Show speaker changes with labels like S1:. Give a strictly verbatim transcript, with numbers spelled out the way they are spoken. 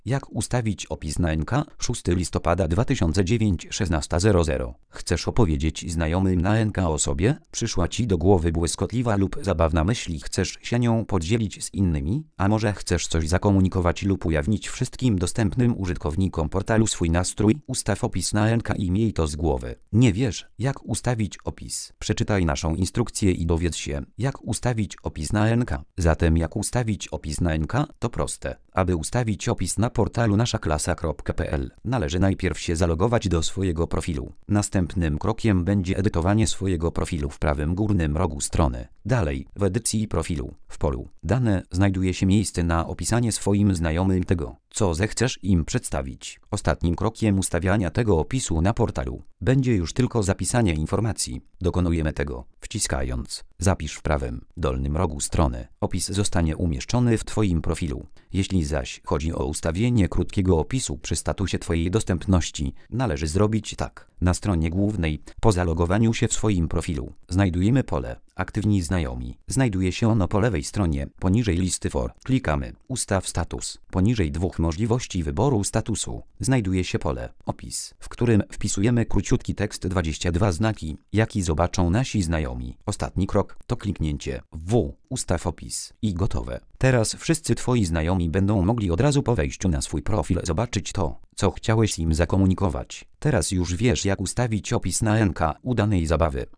S1: Jak ustawić opis na N K? szóstego listopada dwa tysiące dziewiątego, szesnasta zero zero. Chcesz opowiedzieć znajomym na N K o sobie? Przyszła ci do głowy błyskotliwa lub zabawna myśl i chcesz się nią podzielić z innymi? A może chcesz coś zakomunikować lub ujawnić wszystkim dostępnym użytkownikom portalu swój nastrój? Ustaw opis na N K i miej to z głowy. Nie wiesz, jak ustawić opis? Przeczytaj naszą instrukcję i dowiedz się, jak ustawić opis na N K. Zatem jak ustawić opis na N K? To proste. Aby ustawić opis na portalu naszaklasa kropka p l, należy najpierw się zalogować do swojego profilu. Następnym krokiem będzie edytowanie swojego profilu w prawym górnym rogu strony. Dalej, w edycji profilu, w polu Dane znajduje się miejsce na opisanie swoim znajomym tego, co zechcesz im przedstawić. Ostatnim krokiem ustawiania tego opisu na portalu będzie już tylko zapisanie informacji. Dokonujemy tego, wciskając Zapisz w prawym dolnym rogu strony. Opis zostanie umieszczony w Twoim profilu. Jeśli zaś chodzi o ustawienie krótkiego opisu przy statusie Twojej dostępności, należy zrobić tak. Na stronie głównej, po zalogowaniu się w swoim profilu, znajdujemy pole Aktywni znajomi. Znajduje się ono po lewej stronie, poniżej listy for. Klikamy Ustaw status. Poniżej dwóch możliwości wyboru statusu znajduje się pole Opis, w którym wpisujemy króciutki tekst dwadzieścia dwa znaki, jaki zobaczą nasi znajomi. Ostatni krok to kliknięcie w Ustaw opis i gotowe. Teraz wszyscy Twoi znajomi będą mogli od razu po wejściu na swój profil zobaczyć to, co chciałeś im zakomunikować. Teraz już wiesz, jak ustawić opis na N K. Udanej zabawy.